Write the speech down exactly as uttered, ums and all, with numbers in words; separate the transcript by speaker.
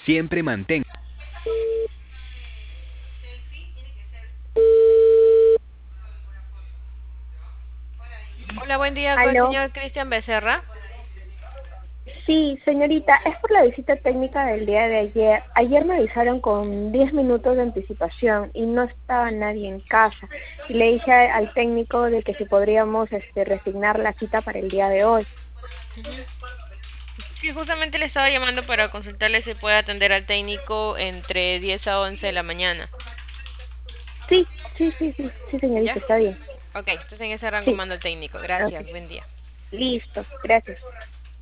Speaker 1: Siempre mantén.
Speaker 2: Hola, buen día con el
Speaker 3: Aló.
Speaker 2: señor Cristian Becerra.
Speaker 3: Sí, señorita, es por la visita técnica del día de ayer. Ayer me avisaron con diez minutos de anticipación y no estaba nadie en casa. Y le dije a- al técnico de que si podríamos este, resignar la cita para el día de hoy.
Speaker 2: Ujú. Sí, justamente le estaba llamando para consultarle si puede atender al técnico entre diez a once de la mañana.
Speaker 3: Sí, sí, sí, sí, sí,
Speaker 2: ¿Ya?
Speaker 3: señorita, está bien.
Speaker 2: Ok, entonces en ese rango
Speaker 3: Sí,
Speaker 2: mando al técnico.
Speaker 3: ok.
Speaker 2: Gracias, buen día.
Speaker 3: Listo, gracias.